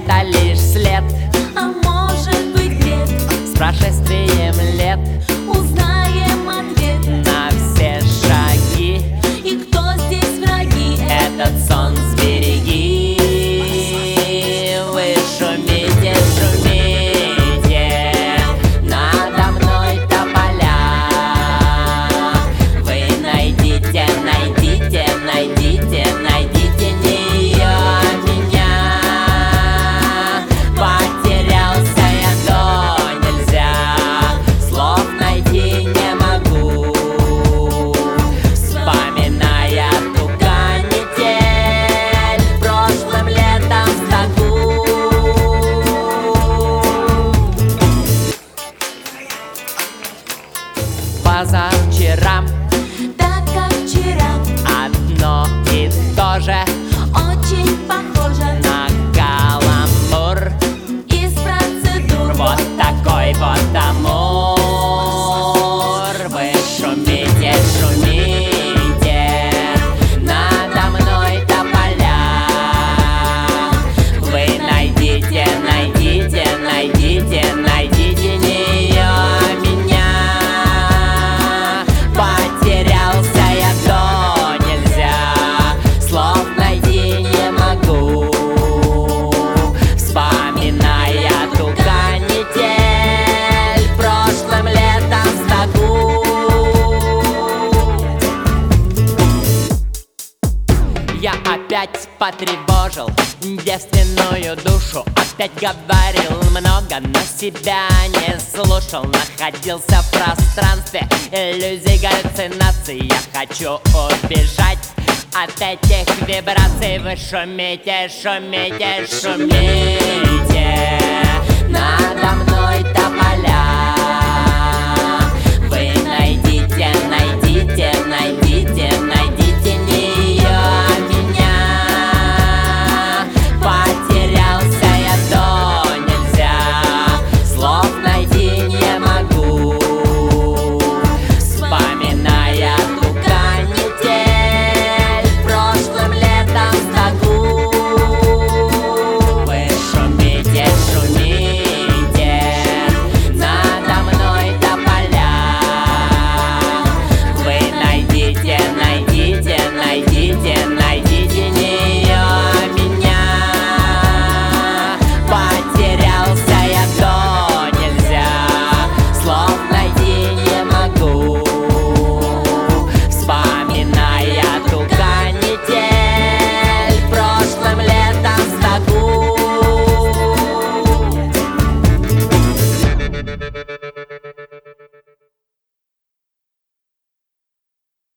это лишь след, а может быть бред. с прошествием лет Узнаем ответ на все шаги. и кто здесь враги. Этот сон сбереги. Вы шумите, шумите, надо мной тополя. Вы найдите, найдите, найдите, найдите не ее, меня. Потерялся я до нельзя, слов найти не могу, вспоминая ту канитель прошлым летом в стогу. Позавчера Так как вчера, одно и то же, очень похоже на каламбур. из процедур. Вот такой вот амур. Вы шумите, шумите, надо мной тополя. Вы найдите, найдите, найдите, найдите не ее, меня. Потерялся я до нельзя, слов найти не могу, вспоминая ту канитель прошлым летом в стогу. Я опять потревожил девственную душу, опять говорил много, но себя не слушал. Находился в пространстве иллюзий, галлюцинаций. Я хочу убежать от этих вибраций. Вы шумите, шумите, шумите, надо мной